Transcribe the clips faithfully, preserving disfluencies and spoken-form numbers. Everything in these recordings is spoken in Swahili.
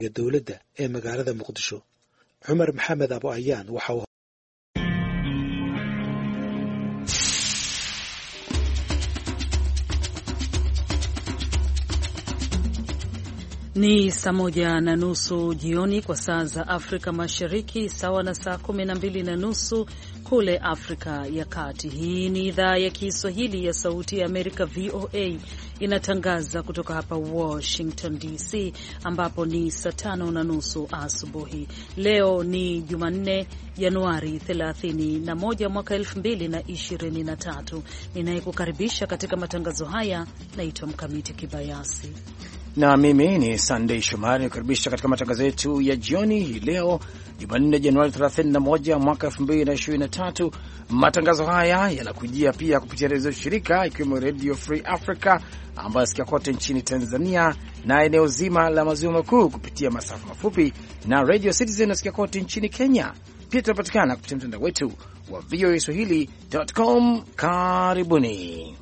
dowladda ee magaalada Muqdisho. Cumar Maxamed Abu Ayaan waxa uu Ni saa moja na nusu jioni kwa saa za Afrika Mashariki, sawa na saa kumi na mbili na nusu kule Afrika ya Kati. Hii ni idhaa ya Kiswahili ya Sauti ya Amerika, V O A, inatangaza kutoka hapa Washington D C, ambapo ni saa tano na nusu asubuhi. Leo ni Jumanne, Januari thelathini na moja mwaka elfu mbili na ishirini na tatu. Ninayekukaribisha katika matangazo haya naitwa Mkamiti Kibayasi. Na mimi ni Sunday Shomari, nakaribisha katika matangazo yetu ya jioni hii leo Jumanne Januari thelathini na moja mwaka elfu mbili na ishirini na tatu. Matangazo haya yanakujia pia kupitia redio shirika ikiwemo Radio Free Africa ambayo sikia kote nchini Tanzania na eneo zima la maziwa makuu kupitia masafa mafupi, na Radio Citizen nasikia kote nchini Kenya. Pia tunapatikana kupitia mtandao wetu wa v o a swahili dot com. Karibuni.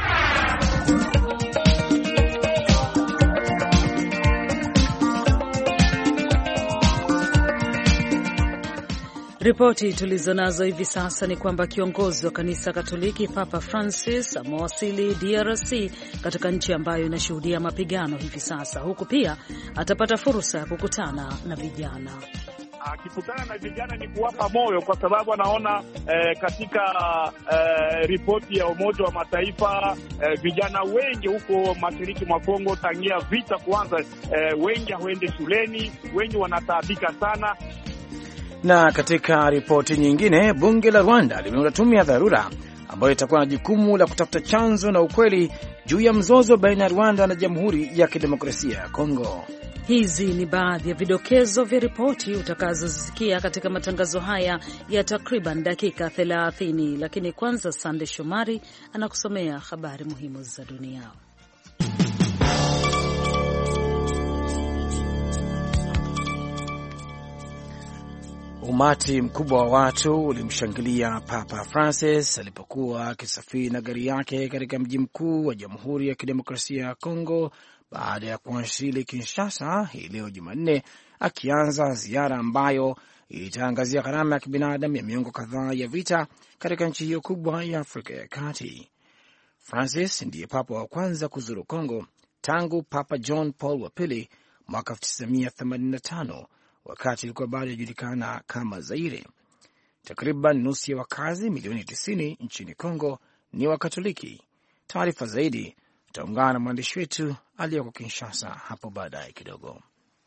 Ripoti tulizonazo hivi sasa ni kwamba kiongozi wa kanisa Katoliki Papa Francis amewasili D R C, katika nchi ambayo inashuhudia mapigano hivi sasa, huku pia atapata fursa ya kukutana na vijana. Akikutana na vijana ni kuwapa moyo, kwa sababu anaona eh, katika eh, ripoti ya Umoja wa Mataifa eh, vijana wengi huko mashariki mwa Kongo tangia vita kuanza, eh, wengi hawaende shuleni, wengi wanataabika sana. Na katika ripoti nyingine, bunge la Rwanda limeunda tume ya dharura ambayo itakuwa na jukumu la kutafuta chanzo na ukweli juu ya mzozo baina ya Rwanda na Jamhuri ya Kidemokrasia ya Kongo. Hizi ni baadhi ya vidokezo vya ripoti utakazosikia katika matangazo haya ya takriban dakika thelathini, lakini kwanza Sande Shomari anakusomea habari muhimu za dunia. Umati mkubwa wa watu ulimshangilia Papa Francis alipokuwa akisafiri na gari yake katika mji mkuu wa Jamhuri ya Kidemokrasia ya Kongo baada ya kuwasili Kinshasa hii leo Jumanne, akianza ziara ambayo itaangazia gharama ya kibinadamu ya miongo kadhaa ya vita katika nchi hiyo kubwa ya Afrika ya Kati. Francis ndiye papa wa kwanza kuzuru Kongo tangu Papa John Paul wa pili mwaka elfu tisa mia themanini na tano, wakati ilikuwa bado inajulikana kama Zaire. Takriban nusu ya wakazi milioni tisini nchini Kongo ni Wakatoliki. Taarifa zaidi tutaungana na mwandishi wetu aliyeko Kinshasa hapo baadaye kidogo.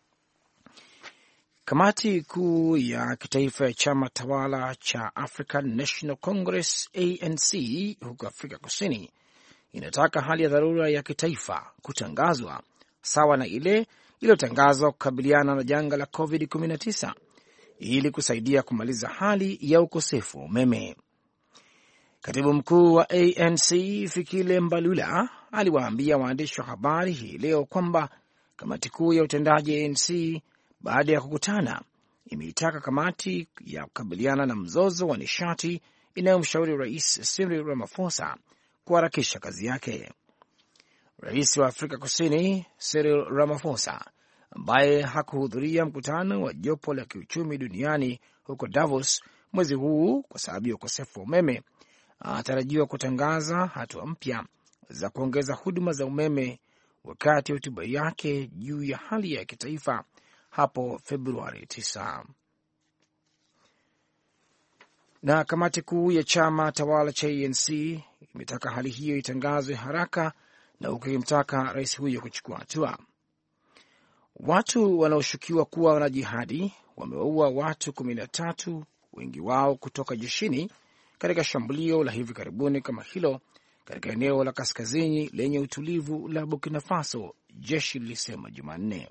Kamati kuu ya kitaifa ya chama tawala cha African National Congress A N C huko Afrika Kusini inataka hali ya dharura ya kitaifa kutangazwa sawa na ile iliyotangazwa kukabiliana na janga la covid kumi na tisa ili kusaidia kumaliza hali ya ukosefu wa umeme. Katibu mkuu wa A N C Fikile Mbalula aliwaambia waandishi wa habari hii leo kwamba kamati kuu ya utendaji A N C baada ya kukutana imeitaka kamati ya kukabiliana na mzozo wa nishati inayomshauri Rais Cyril Ramaphosa kuharakisha kazi yake. Rais wa Afrika Kusini Cyril Ramaphosa, ambaye hakuhudhuria mkutano wa jopo la kiuchumi duniani huko Davos mwezi huu kwa sababu ya ukosefu wa umeme, anatarajiwa kutangaza hatua mpya za kuongeza huduma za umeme wakati wa hotuba yake juu ya hali ya kitaifa hapo Februari tisa. Na kamati kuu ya chama tawala cha A N C imetaka hali hiyo itangazwe haraka na ukimtaka rais huyo kuchukua hatua. Watu wanaoshukiwa kuwa wanajihadi wamewaua watu kumi na tatu, wengi wao kutoka jeshini, katika shambulio la hivi karibuni kama hilo katika eneo la kaskazini lenye utulivu la Burkina Faso, jeshi lilisema Jumanne.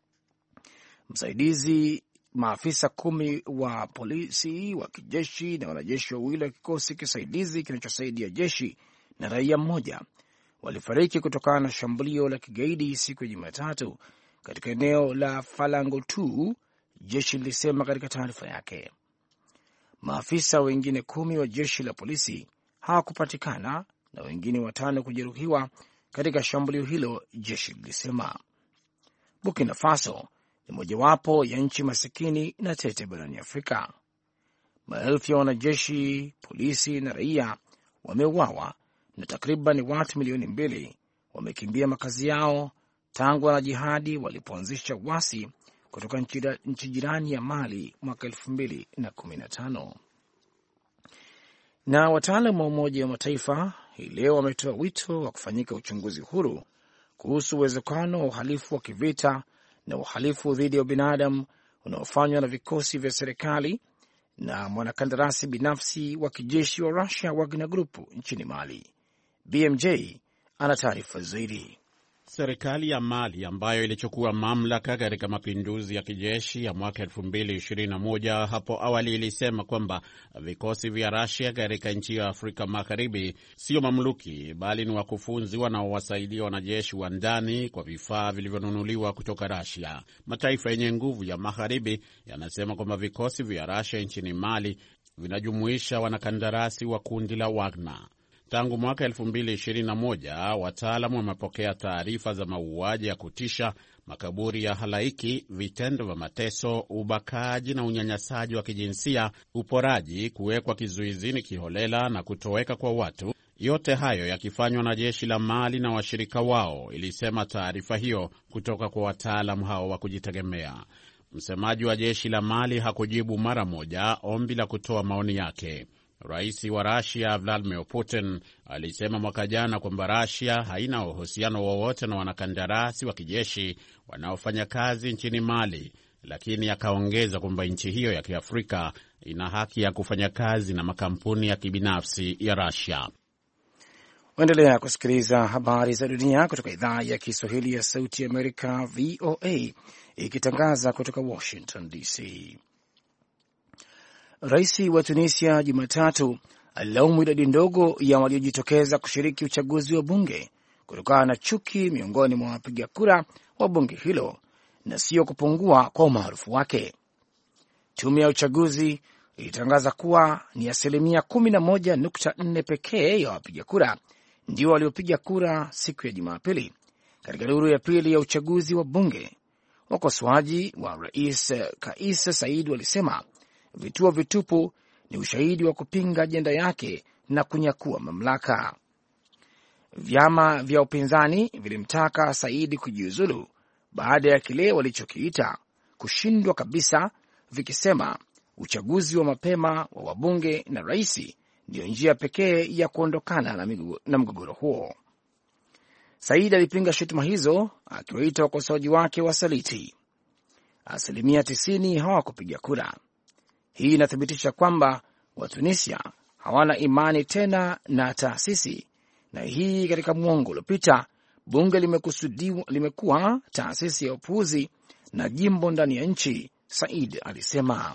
Msaidizi maafisa kumi wa polisi wa kijeshi na wanajeshi wawili wa kikosi kisaidizi kinachosaidia jeshi na raia mmoja walifariki kutokana na shambulio la kigaidi siku ya Jumatatu katika eneo la Falangotu, jeshi lilisema katika taarifa yake. Maafisa wengine kumi wa jeshi la polisi hawakupatikana na wengine watano kujeruhiwa katika shambulio hilo, jeshi lilisema. Burkina Faso ni mojawapo ya nchi masikini na tete barani Afrika. Maelfu ya wanajeshi, polisi na raia wameuawa na takriban watu milioni mbili wamekimbia makazi yao tangu wanajihadi walipoanzisha uasi kutoka nchi jirani ya Mali mwaka elfu mbili na kumi na tano. Na wataalamu wa Umoja wa Mataifa hii leo wametoa wito wa kufanyika uchunguzi huru kuhusu uwezekano wa uhalifu wa kivita na uhalifu dhidi ya binadamu unaofanywa na vikosi vya serikali na mwanakandarasi binafsi wa kijeshi wa Russia Wagner Group nchini Mali. B M J ana taarifa zaidi. Serikali ya Mali ambayo ilichukua mamlaka katika mapinduzi ya kijeshi ya mwaka elfu mbili ishirini na moja hapo awali ilisema kwamba vikosi vya Russia katika nchi ya Afrika Magharibi sio mamluki bali ni wakufunzi wanaowasaidia wanajeshi wa ndani kwa vifaa vilivyonunuliwa kutoka Russia. Mataifa yenye nguvu ya Magharibi yanasema kwamba vikosi vya Russia nchini Mali vinajumuisha wanakandarasi wa kundi la Wagner. Tangu mwaka elfu mbili ishirini na moja wataalamu wamepokea taarifa za mauaji ya kutisha, makaburi ya halaiki, vitendo vya mateso, ubakaji na unyanyasaji wa kijinsia, uporaji, kuwekwa kizuizini kiholela na kutoweka kwa watu, yote hayo yakifanywa na jeshi la Mali na washirika wao, ilisema taarifa hiyo kutoka kwa wataalamu hao wa kujitegemea. Msemaji wa jeshi la Mali hakujibu mara moja ombi la kutoa maoni yake. Rais wa Russia Vladimir Putin alisema mwaka jana kwamba Russia haina uhusiano wowote na wanakandarasi wa kijeshi wanaofanya kazi nchini Mali, lakini akaongeza kwamba nchi hiyo ya Kiafrika ina haki ya kufanya kazi na makampuni ya kibinafsi ya Russia. Waendelea kusikiliza habari za dunia kutoka idhaa ya Kiswahili ya Sauti ya Amerika V O A ikitangaza kutoka Washington D C. Rais wa Tunisia Jumatatu alilaumu idadi ndogo ya waliojitokeza kushiriki uchaguzi wa bunge kutokana na chuki miongoni mwa wapiga kura wa bunge hilo na sio kupungua kwa umaarufu wake. Tume ya uchaguzi ilitangaza kuwa ni asilimia kumi na moja nukta nne pekee ya wapiga kura ndio waliopiga kura siku ya Jumapili katika duru ya pili ya uchaguzi wa bunge. Wakosoaji wa Rais Kais Saied walisema vituo vitupu ni ushahidi wa kupinga ajenda yake na kunyakua mamlaka. Vyama vya upinzani vilimtaka Saidi kujiuzulu baada ya kile walichokiita kushindwa kabisa, vikisema uchaguzi wa mapema wa wabunge na rais ndio njia pekee ya kuondokana na mgogoro huo. Saidi alipinga shutuma hizo akiwaita wakosoaji wake wasaliti. Asilimia tisini hawakupiga kura. Hii inathibitisha kwamba Watunisia hawana imani tena na taasisi, na hii katika mwongo uliopita bunge limekusudiwa limekuwa taasisi ya upuuzi na jimbo ndani ya nchi, Said alisema.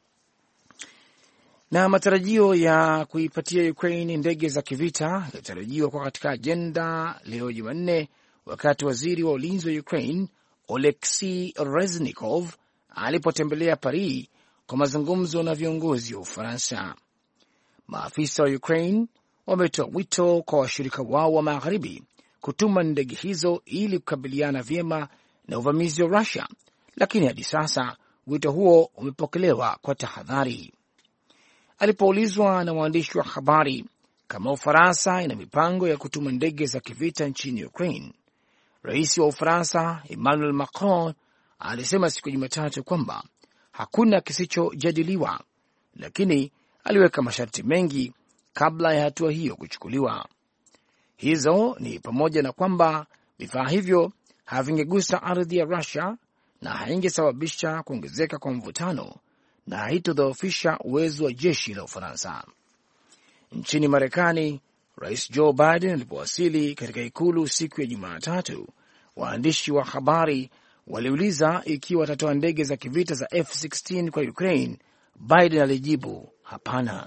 Na matarajio ya kuipatia Ukraine ndege za kivita yalitarajiwa kwa katika ajenda leo Jumanne, wakati waziri wa ulinzi wa Ukraine Oleksiy Reznikov alipotembelea Paris kwa mazungumzo na viongozi wa Ufaransa. Maafisa wa Ukraine wametoa wito kwa washirika wao wa magharibi kutuma ndege hizo ili kukabiliana vyema na uvamizi wa Russia, lakini hadi sasa wito huo umepokelewa kwa tahadhari. Alipoulizwa na waandishi wa habari kama Ufaransa ina mipango ya kutuma ndege za kivita nchini Ukraine, rais wa Ufaransa Emmanuel Macron alisema siku ya Jumatatu kwamba hakuna kisichojadiliwa, lakini aliweka masharti mengi kabla ya hatua hiyo kuchukuliwa. Hizo ni pamoja na kwamba vifaa hivyo havingegusa ardhi ya Russia na haingesababisha kuongezeka kwa mvutano na haitodhoofisha uwezo wa jeshi la Ufaransa. Nchini Marekani, Rais Joe Biden alipowasili katika ikulu siku ya Jumatatu, waandishi wa habari waliuliza ikiwa watatoa ndege za kivita za F sitini na sita kwa Ukraine. Biden alijibu hapana.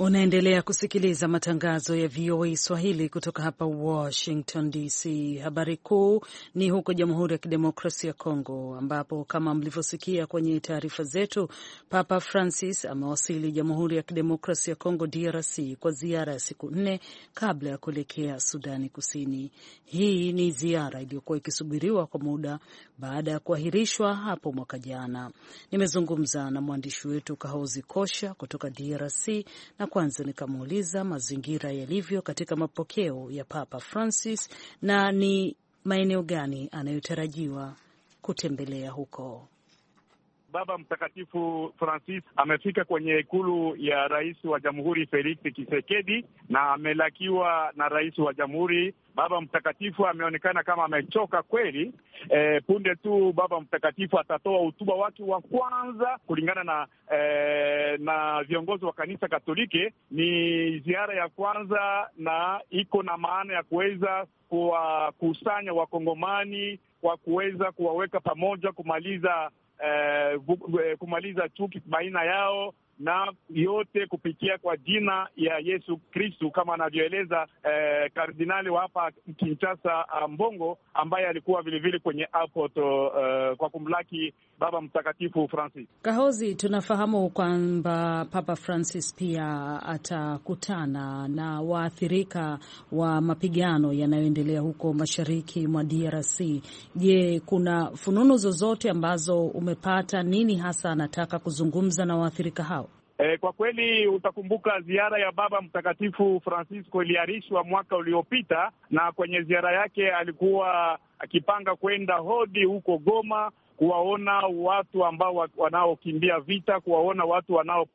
Unaendelea kusikiliza matangazo ya V O A Swahili kutoka hapa Washington D C. Habari kuu ni huko Jamhuri ya Kidemokrasia ya Kongo, ambapo kama mlivyosikia kwenye taarifa zetu, Papa Francis amewasili Jamhuri ya Kidemokrasia ya Kongo D R C kwa ziara ya siku nne kabla ya kuelekea Sudani Kusini. Hii ni ziara iliyokuwa ikisubiriwa kwa muda baada ya kuahirishwa hapo mwaka jana. Nimezungumza na mwandishi wetu Kahozi Kosha kutoka D R C na kwanza nikamuuliza mazingira yalivyo katika mapokeo ya Papa Francis na ni maeneo gani anayotarajiwa kutembelea huko. Baba Mtakatifu Francis amefika kwenye ikulu ya rais wa Jamhuri Felix Tshisekedi na amelakiwa na rais wa Jamhuri. Baba Mtakatifu ameonekana kama amechoka kweli. E, punde tu Baba Mtakatifu atatoa hotuba wake wa kwanza kulingana na e, na viongozi wa kanisa Katoliki. Ni ziara ya kwanza na iko na maana ya kuweza kuwakusanya wakongomani, kwa kuweza kuwaweka pamoja, kumaliza Eh, kumaliza chuki baina yao na yote kupitia kwa jina ya Yesu Kristu, kama anavyoeleza eh, kardinali wa hapa Kinshasa Mbongo, ambaye alikuwa vilevile kwenye airport eh, kwa kumlaki Baba Mtakatifu Francis. Kahozi, tunafahamu kwamba Papa Francis pia atakutana na waathirika wa mapigano yanayoendelea huko mashariki mwa D R C. Je, kuna fununu zozote ambazo umepata? Nini hasa anataka kuzungumza na waathirika hao? E, kwa kweli utakumbuka ziara ya Baba Mtakatifu Francisco iliahirishwa mwaka uliopita, na kwenye ziara yake alikuwa akipanga kwenda hodi huko Goma kuwaona watu ambao wanaokimbia vita, kuwaona watu wanao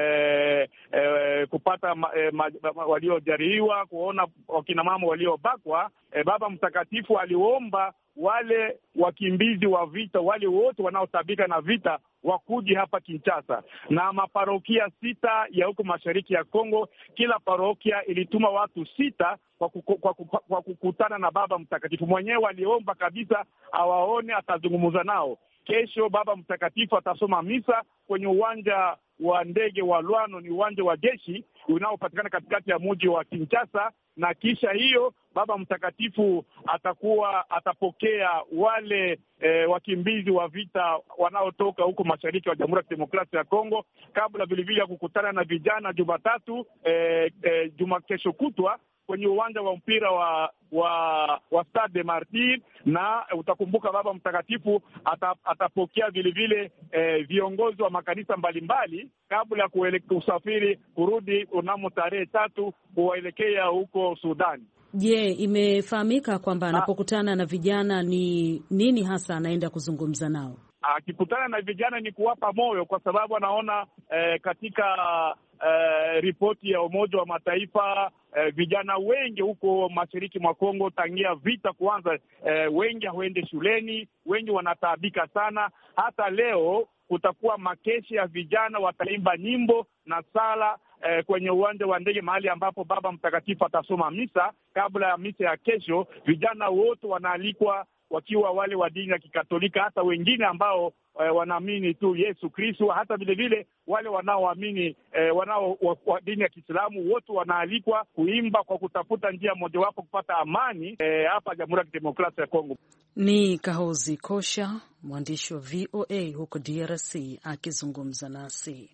eh, eh, kupata eh, waliojeruhiwa, kuwaona wakina mama waliobakwa. Eh, Baba Mtakatifu aliomba wale wakimbizi wa vita, wale wote wanaotabika na vita wakuji hapa Kinshasa. Na maparokia sita ya huko mashariki ya Kongo, kila parokia ilituma watu sita kwa, kuku, kwa, kwa, kwa kukutana na Baba Mtakatifu. Mwenyewe aliomba kabisa awaone, atazungumza nao. Kesho Baba Mtakatifu atasoma misa kwenye uwanja wa ndege wa Lwano, ni uwanja wa jeshi unaopatikana katikati ya mji wa Kinshasa, na kisha hiyo Baba Mtakatifu atakuwa atapokea wale e, wakimbizi wa vita wanaotoka huko mashariki wa Jamhuri ya Kidemokrasia ya Kongo, kabla vilevile ya kukutana na vijana Jumatatu e, e, juma kesho kutwa kwenye uwanja wa mpira wa wa, wa Stade des Martyrs. Na utakumbuka Baba Mtakatifu atap, atapokea vile vile eh, viongozi wa makanisa mbalimbali kabla ya kuelekea usafiri kurudi unamo tarehe tatu kuelekea huko Sudani. Je, imefahamika kwamba anapokutana na vijana ni nini hasa anaenda kuzungumza nao? Akikutana na vijana ni kuwapa moyo, kwa sababu anaona eh, katika eh, ripoti ya Umoja wa Mataifa eh, vijana wengi huko mashariki mwa Kongo tangia vita kuanza, eh, wengi hawaende shuleni, wengi wanataabika sana. Hata leo kutakuwa makeshi ya vijana, wataimba nyimbo na sala eh, kwenye uwanja wa ndege, mahali ambapo Baba Mtakatifu atasoma misa. Kabla ya misa ya kesho, vijana wote wanaalikwa, wakiwa wale wa dini ya Kikatolika, hata wengine ambao eh, wanaamini tu Yesu Kristo, hata vile vile wale wanaoamini eh, wanao wa, wa dini ya Kiislamu, wote wanaalikwa kuimba kwa kutafuta njia mojawapo kupata amani hapa eh, Jamhuri ya Kidemokrasia ya Kongo. Ni Kahozi Kosha, mwandishi wa V O A huko D R C akizungumza nasi.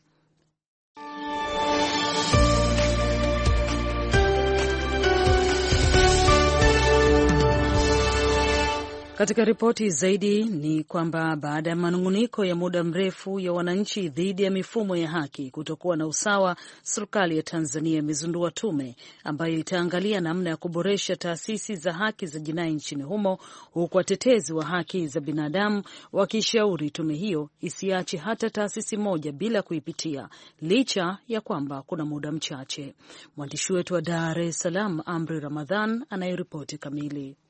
Katika ripoti zaidi ni kwamba baada ya manung'uniko ya muda mrefu ya wananchi dhidi ya mifumo ya haki kutokuwa na usawa, serikali ya Tanzania imezindua tume ambayo itaangalia namna ya kuboresha taasisi za haki za jinai nchini humo, huku watetezi wa haki za binadamu wakishauri tume hiyo isiache hata taasisi moja bila kuipitia, licha ya kwamba kuna muda mchache. Mwandishi wetu wa Dar es Salaam, Amri Ramadhan, anayeripoti kamili.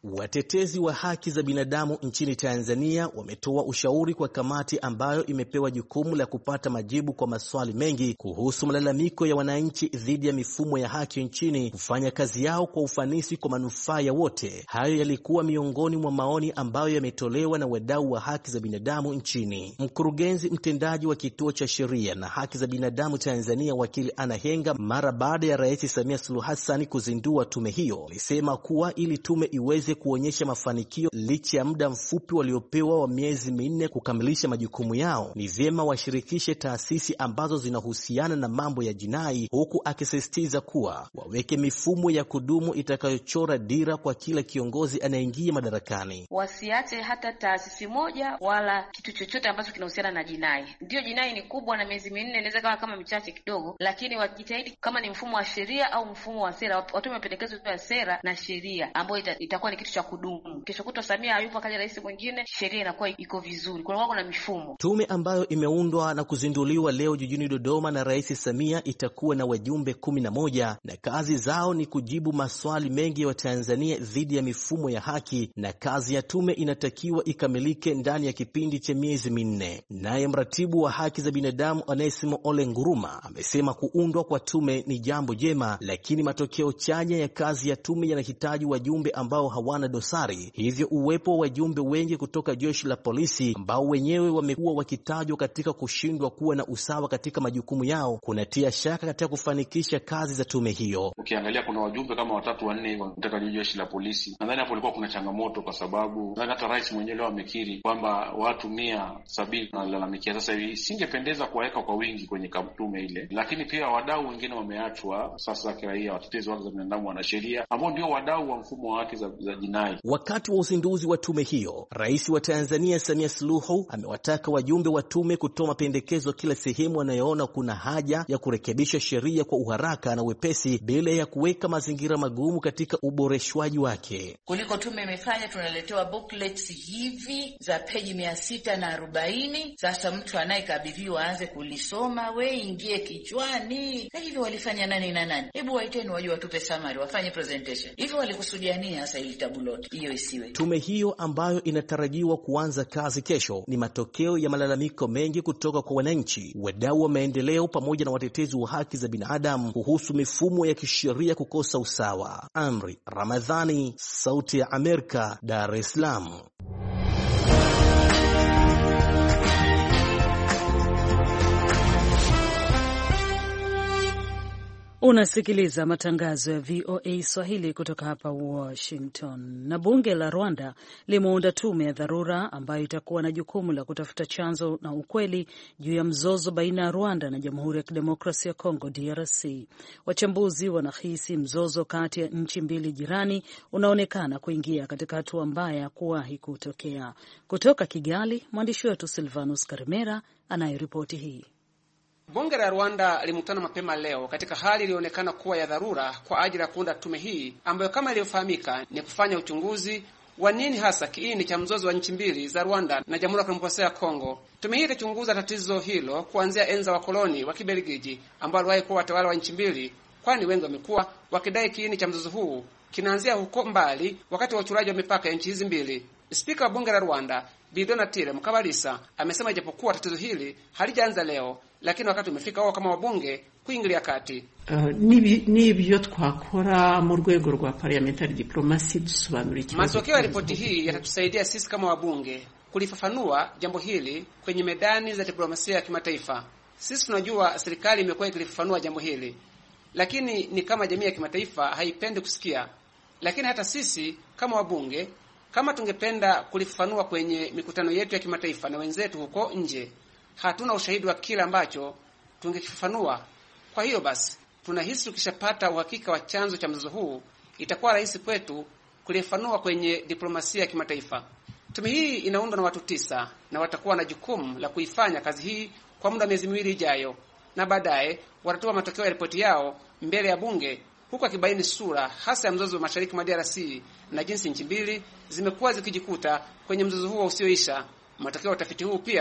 Watetezi wa haki za binadamu nchini Tanzania wametoa ushauri kwa kamati ambayo imepewa jukumu la kupata majibu kwa maswali mengi kuhusu malalamiko ya wananchi dhidi ya mifumo ya haki nchini kufanya kazi yao kwa ufanisi kwa manufaa ya wote. Hayo yalikuwa miongoni mwa maoni ambayo yametolewa na wadau wa haki za binadamu nchini. Mkurugenzi mtendaji wa Kituo cha Sheria na Haki za Binadamu Tanzania, wakili Anna Henga, mara baada ya Rais Samia Suluhu Hassan kuzindua tume hiyo, alisema kuwa ili tume iweze kuonyesha mafanikio licha ya muda mfupi waliopewa wa miezi minne kukamilisha majukumu yao, ni vyema washirikishe taasisi ambazo zinahusiana na mambo ya jinai, huku akisisitiza kuwa waweke mifumo ya kudumu itakayochora dira kwa kila kiongozi anayeingia madarakani. Wasiache hata taasisi moja wala kitu chochote ambacho kinahusiana na jinai. Ndio jinai ni kubwa na miezi minne inaweza kama kama michache kidogo, lakini wajitahidi kama ni mfumo wa sheria au mfumo wa sera, watu mapendekezo ya sera na sheria ambayo ita, itakuwa ni kitu cha kudumu. Kesho kutwa Samia hayupo kaja rais mwingine, sheria inakuwa iko vizuri. Kuna wako na mifumo. Tume ambayo imeundwa na kuzinduliwa leo jijini Dodoma na Rais Samia itakuwa na wajumbe kumi na moja na kazi zao ni kujibu maswali mengi ya Watanzania dhidi ya mifumo ya haki, na kazi ya tume inatakiwa ikamilike ndani ya kipindi cha miezi minne. Naye mratibu wa haki za binadamu Onesimo Ole Nguruma amesema kuundwa kwa tume ni jambo jema, lakini matokeo chanya ya kazi ya tume yanahitaji wajumbe ambao hawana dosari. Hivyo uwepo wa wajumbe wengi kutoka jeshi la polisi ambao wenyewe wamekuwa wakitajwa katika kushindwa kuwa na usawa katika majukumu yao kunatia shaka katika kufanikisha kazi za tume hiyo. Ukiangalia kuna wajumbe kama watatu wanne hivyo kutoka jeshi la polisi. Nadhani hapo ilikuwa kuna changamoto kwa sababu nadhani hata rais mwenyewe leo amekiri kwamba watu mia sabini wanalalamikia. Sasa hivi singependeza kuwaweka kwa wingi kwenye tume ile, lakini pia wadau wengine wameachwa sasa, kiraia, watetezi wa haki za binadamu, wanasheria ambao ndio wadau wa mfumo wa haki za, za jinai. Wakati wa uzinduzi wa tume hiyo, Rais wa Tanzania Samia Suluhu amewataka wajumbe wa tume kutoa mapendekezo kila sehemu wanayoona kuna haja ya kurekebisha sheria kwa uharaka na wepesi bila ya kuweka mazingira magumu katika uboreshwaji wake. Kuliko tume imefanya tunaletewa booklets hivi za peji mia sita na arobaini. Sasa mtu anayekabidhiwa aanze kulisoma, we ingie kichwani. Hivi walifanya nani na nani? Hebu waiteni waje watupe summary, wafanye presentation. Hivi walikusudia nini hasa ili tabuloti hiyo isiwe? Tume hiyo ambayo inatarajiwa kuanza kazi kesho ni matokeo ya malalamiko mengi kutoka kwa wananchi, wadau wa maendeleo pamoja na watetezi wa haki za binadamu kuhusu mifumo ya kisheria kukosa usawa. Amri Ramadhani, Sauti ya Amerika, Dar es Salaam. Unasikiliza matangazo ya V O A Swahili kutoka hapa Washington. Na bunge la Rwanda limeunda tume ya dharura ambayo itakuwa na jukumu la kutafuta chanzo na ukweli juu ya mzozo baina ya Rwanda na Jamhuri ya Kidemokrasia ya Kongo D R C. Wachambuzi wanahisi mzozo kati ya nchi mbili jirani unaonekana kuingia katika hatua mbaya kuwahi kutokea. Kutoka Kigali, mwandishi wetu Silvanus Karimera anayeripoti hii. Bunge la Rwanda limekutana mapema leo katika hali ilionekana kuwa ya dharura kwa ajili ya kuunda tume hii ambayo kama ilivyofahamika ni kufanya uchunguzi wa nini hasa kiini cha mzozo wa nchi mbili za Rwanda na Jamhuri ya Kidemokrasia ya Kongo. Tume hii itachunguza tatizo hilo kuanzia enza wa koloni wa Kibelgiji ambao waliwahi kuwa watawala wa nchi mbili, kwani wengi wamekuwa wakidai kiini cha mzozo huu kinaanzia huko mbali wakati wa uchuraji wa mipaka ya nchi hizi mbili. Spika wa bunge la Rwanda Bi Donatille Mukabalisa amesema ijapokuwa tatizo hili halijaanza leo, lakini wakati umefika wao kama wabunge kuingilia kati. Uh, nibyo twakora mu rwego rwa parliamentary diplomacy dusobanura ikibazo. Matokeo ya ripoti hii yatatusaidia sisi kama wabunge kulifafanua jambo hili kwenye medani za diplomasia ya kimataifa. Sisi tunajua serikali imekuwa ikilifafanua jambo hili, lakini ni kama jamii ya kimataifa haipendi kusikia. Lakini hata sisi kama wabunge, kama tungependa kulifafanua kwenye mikutano yetu ya kimataifa na wenzetu huko nje, hatuna ushahidi wa kile ambacho tungekifafanua. Kwa hiyo basi, tunahisi tukishapata uhakika wa chanzo cha mzozo huu, itakuwa rahisi kwetu kulifafanua kwenye diplomasia ya kimataifa. Tume hii inaundwa na watu tisa na watakuwa na jukumu la kuifanya kazi hii kwa muda miezi miwili ijayo, na baadaye watatoa matokeo ya ripoti yao mbele ya bunge, huku akibaini sura hasa ya mzozo wa mashariki mwa D R C na jinsi nchi mbili zimekuwa zikijikuta kwenye mzozo huo usioisha. Matokeo ya utafiti huu pia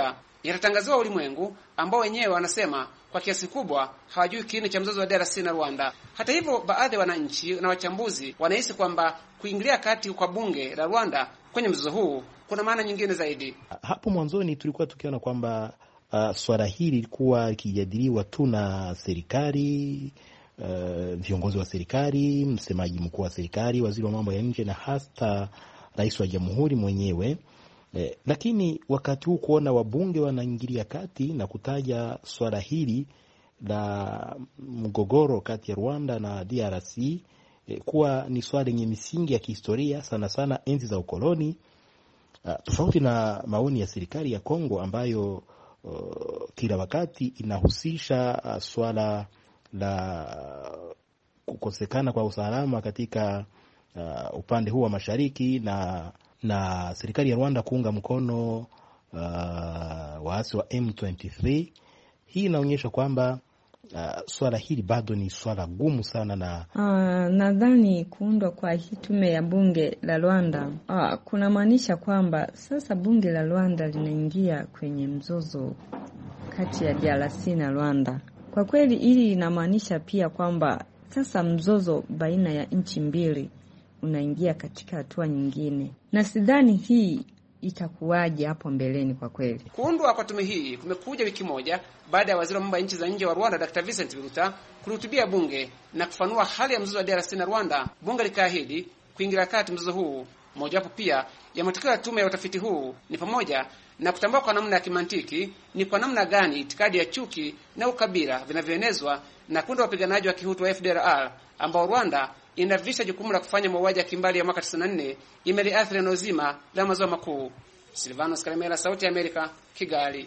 yatatangaziwa ulimwengu, ambao wenyewe wanasema kwa kiasi kubwa hawajui kiini cha mzozo wa D R C na Rwanda. Hata hivyo, baadhi ya wananchi na wachambuzi wanahisi kwamba kuingilia kati kwa bunge la Rwanda kwenye mzozo huu kuna maana nyingine zaidi. Hapo mwanzoni tulikuwa tukiona kwamba uh, swala hili lilikuwa likijadiliwa tu na serikali, uh, viongozi wa serikali, msemaji mkuu wa serikali, waziri wa mambo ya nje na hata rais wa jamhuri mwenyewe. Eh, lakini wakati huu kuona wabunge wanaingilia kati na kutaja swala hili la mgogoro kati ya Rwanda na D R C eh, kuwa ni swala lenye misingi ya kihistoria sana sana enzi za ukoloni, uh, tofauti na maoni ya serikali ya Kongo ambayo uh, kila wakati inahusisha uh, swala la kukosekana kwa usalama katika uh, upande huu wa mashariki na na serikali ya Rwanda kuunga mkono uh, waasi wa M ishirini na tatu. Hii inaonyesha kwamba uh, swala hili bado ni swala gumu sana na uh, nadhani kuundwa kwa hii tume ya bunge la Rwanda uh, kuna maanisha kwamba sasa bunge la Rwanda linaingia kwenye mzozo kati ya D R C na Rwanda. Kwa kweli hili inamaanisha pia kwamba sasa mzozo baina ya nchi mbili unaingia katika hatua nyingine. Na sidhani hii itakuwaje hapo mbeleni kwa kweli. Kuundwa kwa tume hii kumekuja wiki moja baada ya waziri wa mambo ya nchi za nje wa Rwanda Daktari Vincent Biruta kulihutubia bunge na kufanua hali ya mzozo wa D R C na Rwanda. Bunge likaahidi kuingilia kati mzozo huu. Mojawapo pia ya matokeo ya tume ya utafiti huu ni pamoja na kutambua kwa namna ya kimantiki ni kwa namna gani itikadi ya chuki na ukabila vinavyoenezwa na kundi la wapiganaji wa Kihutu wa F D L R ambao Rwanda inavisha jukumu la kufanya mauaji ya kimbali ya mwaka tisini na nne imeliathiri eneo zima la maziwa makuu. Silvanos Kalemera, Sauti ya Amerika, Kigali.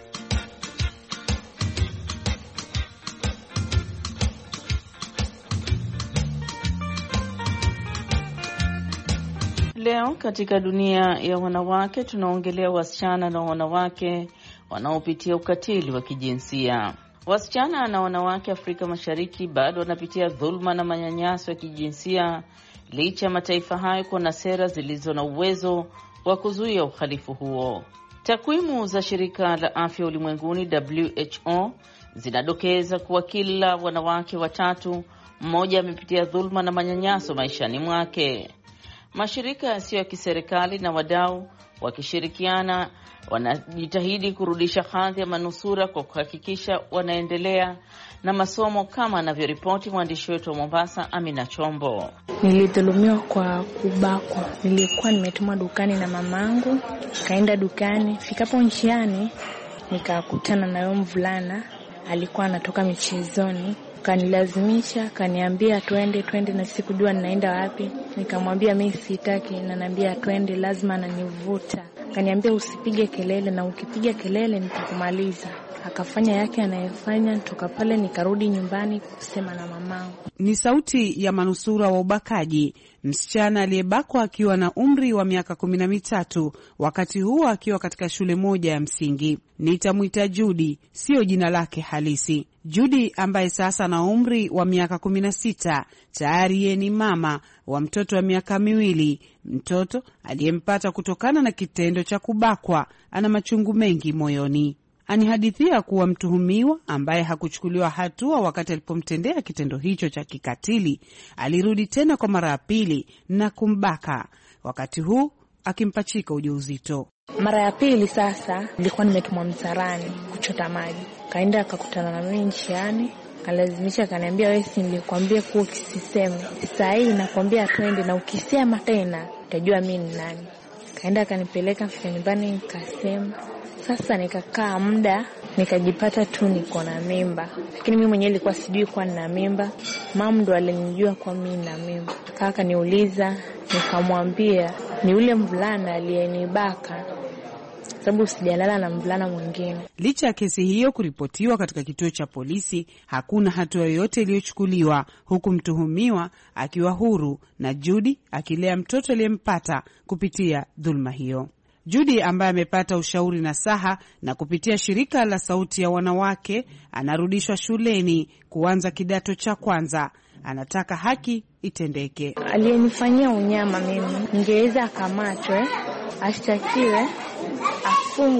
Leo katika dunia ya wanawake tunaongelea wasichana na wanawake wanaopitia ukatili wa kijinsia. Wasichana na wanawake Afrika Mashariki bado wanapitia dhulma na manyanyaso ya kijinsia licha ya mataifa hayo kuwa na sera zilizo na uwezo wa kuzuia uhalifu huo. Takwimu za shirika la afya ulimwenguni W H O zinadokeza kuwa kila wanawake watatu mmoja amepitia dhulma na manyanyaso maishani mwake. Mashirika yasiyo ya kiserikali na wadau wakishirikiana wanajitahidi kurudisha hadhi ya manusura kwa kuhakikisha wanaendelea na masomo, kama anavyoripoti mwandishi wetu wa Mombasa Amina Chombo. Nilidhulumiwa kwa kubakwa. Nilikuwa nimetumwa dukani na mamangu, kaenda dukani, fikapo njiani nikakutana na yule mvulana, alikuwa anatoka michezoni, kanilazimisha, kaniambia twende twende, na sikujua ninaenda wapi. Nikamwambia mimi sitaki, na ananiambia twende, lazima ananivuta. Kaniambia usipige kelele, na ukipiga kelele nitakumaliza. Akafanya yake anayefanya, toka pale nikarudi nyumbani kusema na mamangu. Ni sauti ya manusura wa ubakaji, msichana aliyebakwa akiwa na umri wa miaka kumi na mitatu, wakati huo akiwa katika shule moja ya msingi. Nitamuita Judy, sio jina lake halisi. Judy ambaye sasa na umri wa miaka kumi na sita, tayari yeye ni mama wa mtoto wa miaka miwili, mtoto aliyempata kutokana na kitendo cha kubakwa. Ana machungu mengi moyoni. Anihadithia kuwa mtuhumiwa ambaye hakuchukuliwa hatua wakati alipomtendea kitendo hicho cha kikatili alirudi tena kwa mara ya pili na kumbaka, wakati huu akimpachika ujauzito. Mara ya pili sasa nilikuwa nimetumwa msarani kuchota maji. Kaenda akakutana na mimi njiani, kalazimisha, kaniambia wewe si nilikwambia kuwa usiseme. Sasa hii nakwambia twende, na ukisema tena utajua mimi ni nani. Kaenda akanipeleka fika nyumbani, nikasema. Sasa nikakaa muda, nikajipata tu niko na mimba. Lakini mimi mwenyewe nilikuwa sijui kwa nina mimba. Mama ndo alinijua kwa mimi na mimba. Kaka niuliza, nikamwambia ni ule mvulana aliyenibaka, sababu sijalala na mvulana mwingine. Licha ya kesi hiyo kuripotiwa katika kituo cha polisi, hakuna hatua yoyote iliyochukuliwa, huku mtuhumiwa akiwa huru na Judy akilea mtoto aliyempata kupitia dhulma hiyo. Judy ambaye amepata ushauri na saha na kupitia shirika la Sauti ya Wanawake anarudishwa shuleni kuanza kidato cha kwanza. Anataka haki itendeke. Aliyenifanyia unyama mimi ningeweza akamatwe, ashtakiwe, afungwe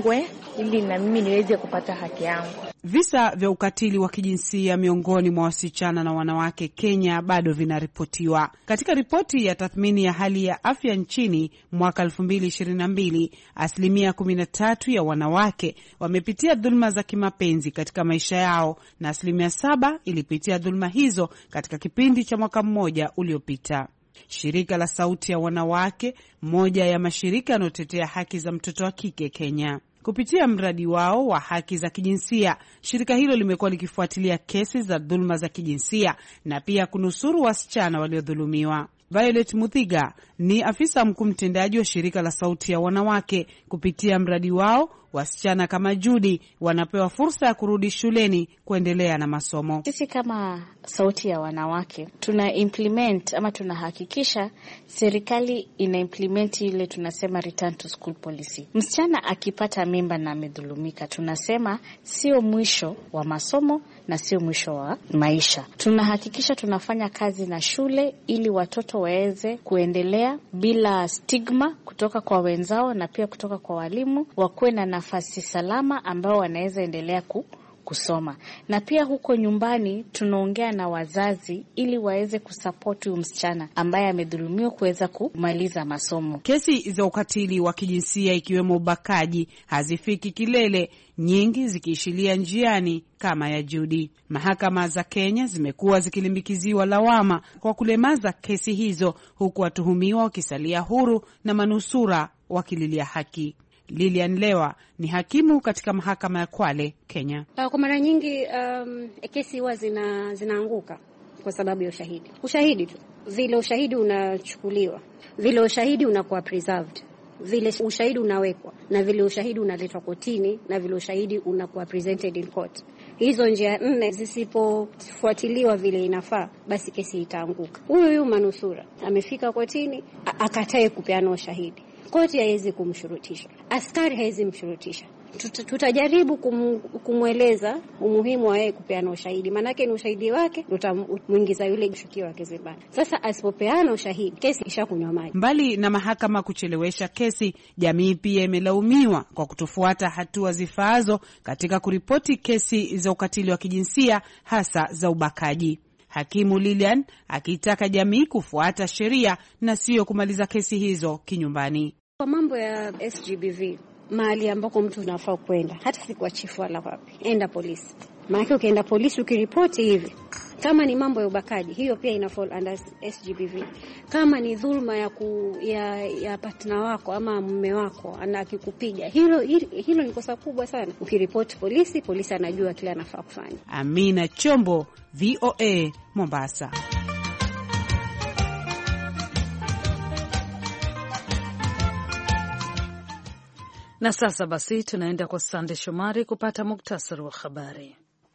ili na mimi niweze kupata haki yangu. Visa vya ukatili wa kijinsia miongoni mwa wasichana na wanawake Kenya bado vinaripotiwa. Katika ripoti ya tathmini ya hali ya afya nchini mwaka elfu mbili ishirini na mbili, asilimia kumi na tatu ya wanawake wamepitia dhuluma za kimapenzi katika maisha yao na asilimia saba ilipitia dhuluma hizo katika kipindi cha mwaka mmoja uliopita. Shirika la Sauti ya Wanawake, moja ya mashirika yanayotetea haki za mtoto wa kike Kenya, kupitia mradi wao wa haki za kijinsia, shirika hilo limekuwa likifuatilia kesi za dhuluma za kijinsia na pia kunusuru wasichana waliodhulumiwa. Violet Muthiga ni afisa mkuu mtendaji wa shirika la Sauti ya Wanawake. Kupitia mradi wao, wasichana kama Judy wanapewa fursa ya kurudi shuleni kuendelea na masomo. Sisi kama Sauti ya Wanawake tuna implement ama tunahakikisha serikali ina implement ile tunasema return to school policy. Msichana akipata mimba na amedhulumika, tunasema sio mwisho wa masomo na sio mwisho wa maisha. Tunahakikisha tunafanya kazi na shule ili watoto waweze kuendelea bila stigma kutoka kwa wenzao na pia kutoka kwa walimu, wakuwe na nafasi salama ambao wanaweza endelea ku kusoma. Na pia huko nyumbani tunaongea na wazazi ili waweze kusupport huyu msichana ambaye amedhulumiwa kuweza kumaliza masomo. Kesi za ukatili wa kijinsia ikiwemo ubakaji hazifiki kilele, nyingi zikiishilia njiani kama ya Judy. Mahakama za Kenya zimekuwa zikilimbikiziwa lawama kwa kulemaza kesi hizo, huku watuhumiwa wakisalia huru na manusura wakililia haki. Lilian Lewa ni hakimu katika mahakama ya Kwale, Kenya. Kwa mara nyingi um, kesi huwa zina, zinaanguka kwa sababu ya ushahidi. Ushahidi tu. Vile ushahidi unachukuliwa, vile ushahidi unakuwa preserved, vile ushahidi unawekwa, na vile ushahidi unaletwa kotini, na vile ushahidi unakuwa presented in court. Hizo njia nne zisipofuatiliwa vile inafaa, basi kesi itaanguka. Huyu huyu manusura amefika kotini akatae kupeana ushahidi. Koti haiwezi kumshurutisha. Askari haiwezi mshurutisha. Tutajaribu kum, kumweleza umuhimu wa yeye kupeana ushahidi. Manake ni ushahidi wake utamuingiza yule mshukiwa wake zibani. Sasa asipopeana ushahidi, kesi ishakunywa maji. Mbali na mahakama kuchelewesha kesi, jamii pia imelaumiwa kwa kutofuata hatua zifaazo katika kuripoti kesi za ukatili wa kijinsia, hasa za ubakaji. Hakimu Lilian akitaka jamii kufuata sheria na sio kumaliza kesi hizo kinyumbani. Kwa mambo ya S G B V, mahali ambako mtu unafaa kwenda, hata si kwa chifu wala wapi, enda polisi. Maana ukienda polisi ukiripoti hivi, kama ni mambo ya ubakaji, hiyo pia ina fall under S G B V. Kama ni dhulma ya ku, ya, ya partner wako ama mume wako anakikupiga, hilo hilo ni kosa kubwa sana. Ukiripoti polisi, polisi anajua kile anafaa kufanya. Amina Chombo, V O A, Mombasa. Na sasa basi tunaenda kwa Sande Shomari kupata muktasari wa habari.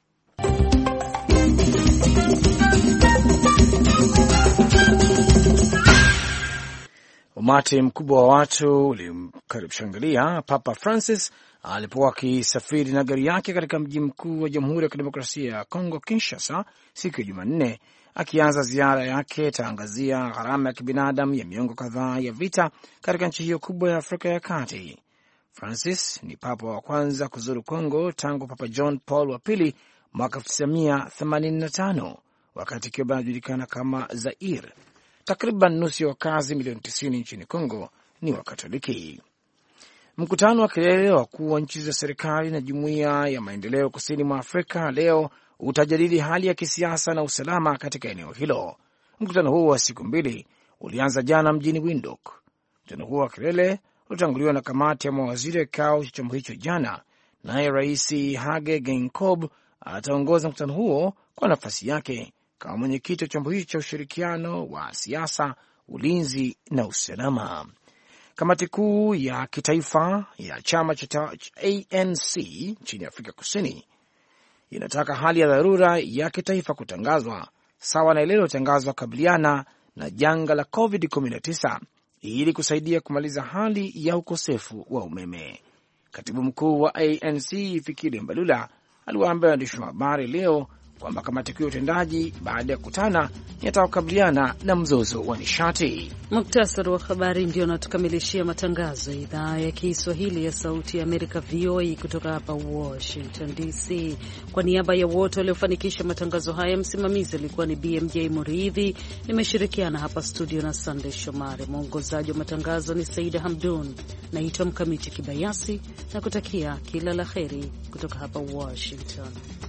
Umati mkubwa wa watu ulimshangilia Papa Francis alipokuwa akisafiri na gari yake katika mji mkuu wa Jamhuri ya Kidemokrasia ya Kongo, Kinshasa, siku ya Jumanne, akianza ziara yake taangazia gharama ya kibinadamu ya miongo kadhaa ya vita katika nchi hiyo kubwa ya Afrika ya Kati. Francis ni papa wa kwanza kuzuru Kongo tangu Papa John Paul wa pili mwaka elfu tisa mia themanini na tano, wakati ikiwa inajulikana kama Zaire. Takriban nusu ya wakazi milioni tisini nchini Kongo ni Wakatoliki. Mkutano wa kilele wa wakuu wa nchi za serikali na Jumuiya ya Maendeleo Kusini mwa Afrika leo utajadili hali ya kisiasa na usalama katika eneo hilo. Mkutano huo wa siku mbili ulianza jana mjini Windhoek. Mkutano huo wa kilele ulitanguliwa na kamati ya mawaziri ya kikao cha chombo hicho jana, naye Rais Hage Geingob ataongoza mkutano huo kwa nafasi yake kama mwenyekiti wa chombo hicho cha ushirikiano wa siasa, ulinzi na usalama. Kamati kuu ya kitaifa ya chama cha A N C nchini Afrika Kusini inataka hali ya dharura ya kitaifa kutangazwa sawa na ile iliyotangazwa kabiliana na janga la covid kumi na tisa ili kusaidia kumaliza hali ya ukosefu wa umeme. Katibu mkuu wa A N C Fikile Mbalula aliwaambia waandishi wa habari leo kwamba kamati kuu ya utendaji baada ya kukutana inataka kukabiliana na mzozo wa nishati. Muktasari wa habari ndio natukamilishia matangazo ya idhaa ya Kiswahili ya Sauti ya Amerika, V O A, kutoka hapa Washington D C. Kwa niaba ya wote waliofanikisha matangazo haya, msimamizi alikuwa ni B M J Muridhi, nimeshirikiana hapa studio na Sunday Shomari, mwongozaji wa matangazo ni Saida Hamdun. Naitwa Mkamiti Kibayasi na kutakia kila la heri kutoka hapa Washington.